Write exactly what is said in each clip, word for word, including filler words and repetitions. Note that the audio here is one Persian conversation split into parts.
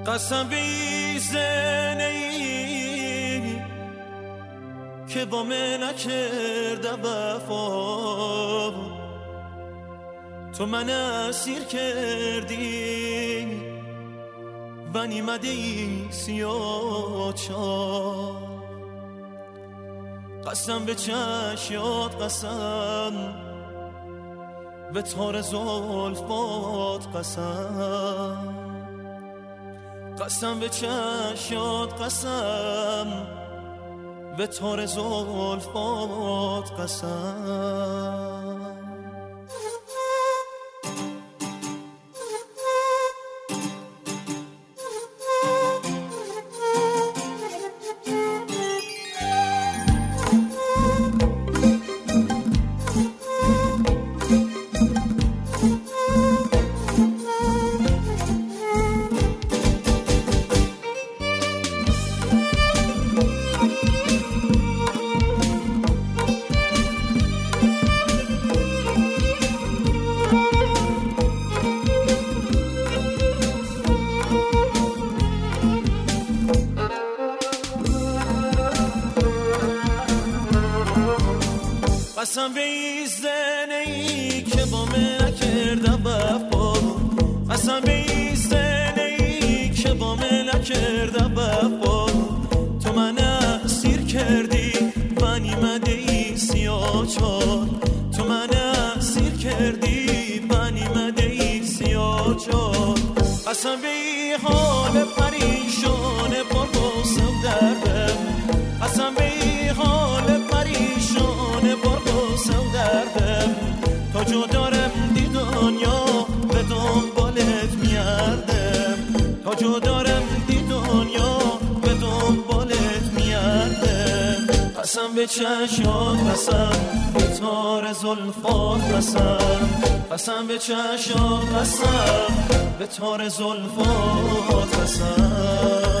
قسم به زنه که با من نکرده وفا، تو من اسیر کردی و نیمده ای سیاه چار. قسم به چشیات، قسم به تار زلفات، قسم قسم به چشیات، قسم به تار زلفات، قسم. قسم به این زنه ای که با من نکرده وفا، قسم به این زنه ای که با من نکرده وفا، تو من اسیر کردی و نیمده ای سیاه چار. تو من اسیر کردی و نیمده ای سیاه چار. قسم به این حال پریشان پر غصه و دردم، قسم به این حال پریشان پر غصه و دردم، تا جدارم دی دنیا به دنبالت میاردم، تا جدارم دی دنیا به دنبالت میاردم. قسم به چشات، قسم به تار زلفات، قسم قسم به چشات، قسم به تار زلفات، قسم.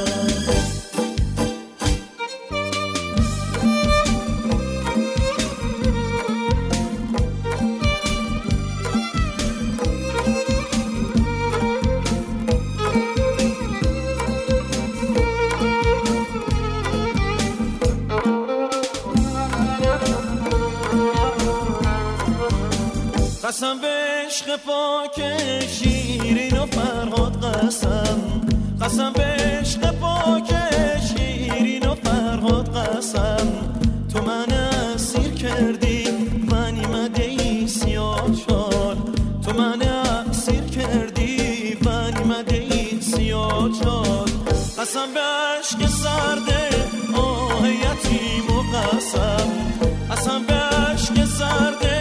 قسم به عشق پاک شیرین و فرهاد، قسم قسم به عشق پاک شیرین و فرهاد، قسم تو من اسیر کردی و نیمده ای سیاه چار. تو من اسیر کردی و نیمده ای سیاه چار. قسم به عشق سرده آه یتیم و قسم، قسم به عشق سرده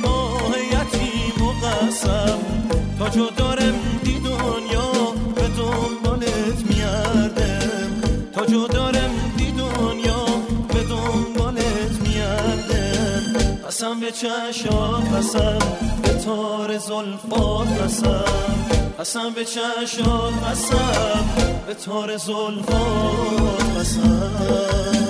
قسم، تا جدارم دی دنیا به دنبالت میاردم، تا جدارم دی دنیا به دنبالت میاردم. قسم به چشات، قسم به تار زلفات، قسم قسم به چشات، قسم به تار زلفات، قسم.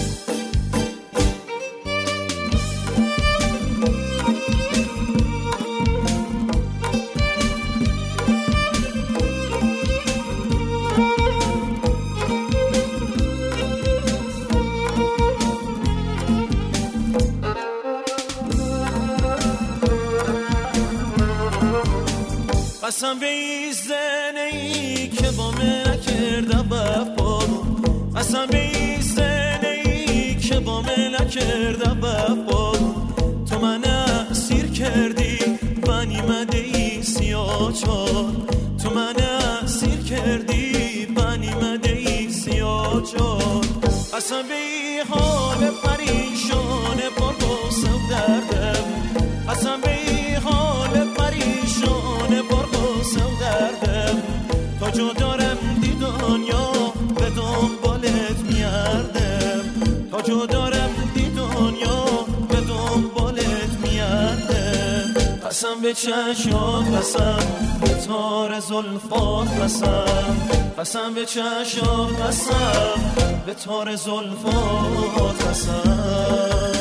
قسم به این زنه ای که با من نکرده وفا، قسم به این زنه ای که با من نکرده وفا، تو من اسیر کردی و نیمده ای سیاه چار. تو من اسیر کردی و نیمده ای سیاه چار. قسم به این حال پریشان پر غصه و دردم، قسم به این حال پریشان پر غصه و دردم، تا جدارم دی دنیا به دنبالت میاردم، تا جدارم دی دنیا به دنبالت میاردم. قسم به چشات، قسم به تار زلفات، قسم قسم به چشات، قسم به تار زلفات، قسم.